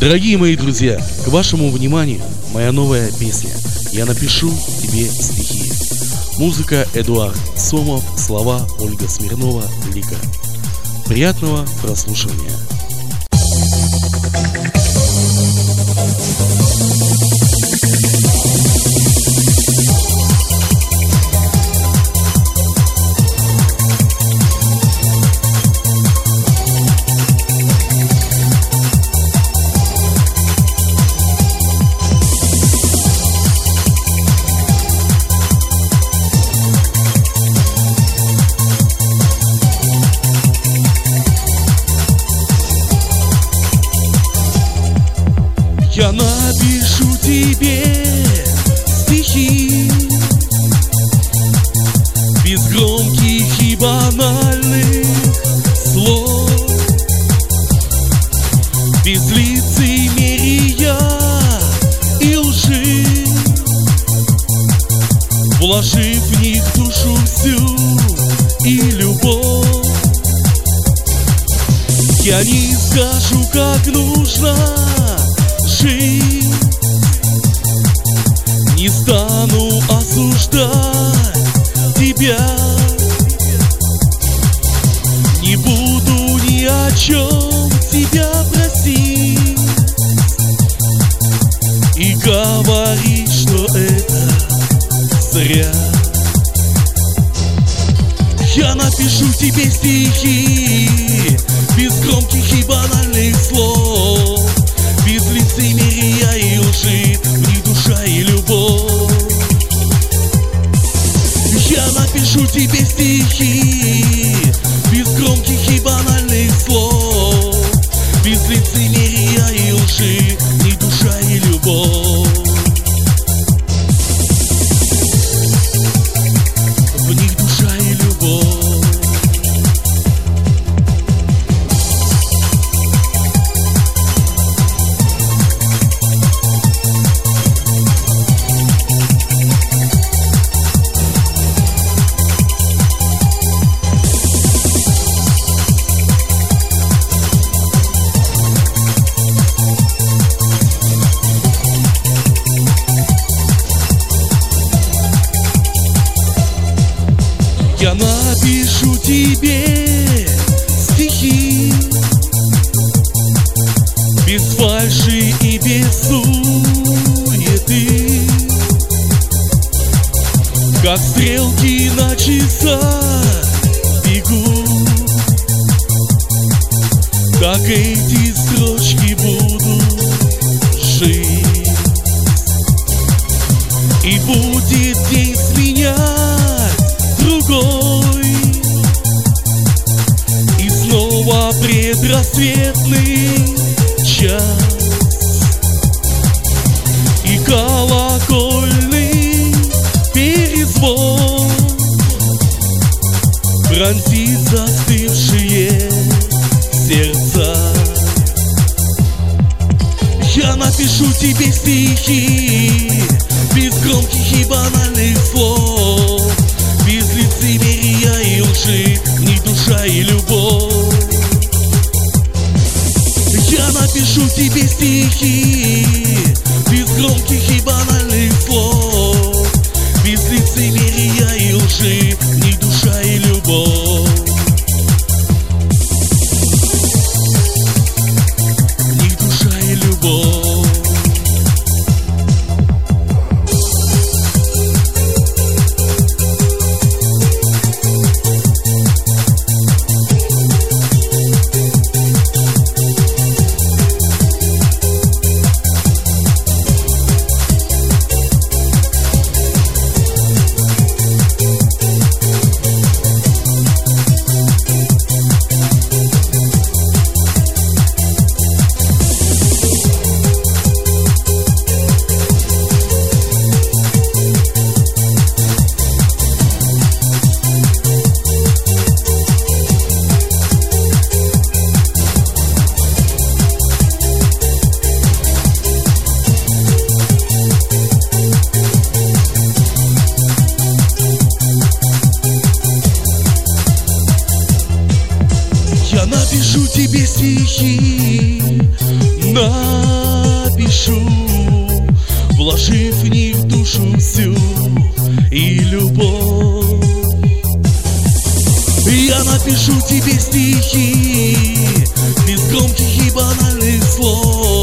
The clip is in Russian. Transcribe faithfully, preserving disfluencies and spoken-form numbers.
Дорогие мои друзья, к вашему вниманию моя новая песня «Я напишу тебе стихи». Музыка Эдуард Сомов, слова Ольга Смирнова, Лика. Приятного прослушивания. Я напишу тебе стихи без громких и банальных слов, без лицемерия и лжи, вложив в них душу всю и любовь. Я не скажу, как нужно жить, не стану осуждать тебя, не буду ни о чем тебя просить и говорить, что это зря. Я напишу тебе стихи без громких и банальных слов, без лицемерия и лжи, в них душа и любовь. Я напишу тебе стихи без громких и банальных слов, без лицемерия и лжи, в них душа и любовь. В них душа и любовь. Я напишу тебе стихи без фальши и без суеты, как стрелки на часах бегут, так эти строчки будут жить. И будет день сменять другой, и снова предрассветный час, и колокольный перезвон пронзит застывшие сердца. Я напишу тебе стихи без громких и банальных слов, без лицемерия и лжи, в них душа и любовь. Я напишу тебе стихи без громких и банальных слов, без лицемерия и лжи, в них душа и любовь. В них душа и любовь. тебе стихи на напишу, вложив в них душу всю и любовь. Я напишу тебе стихи без громких и банальных слов,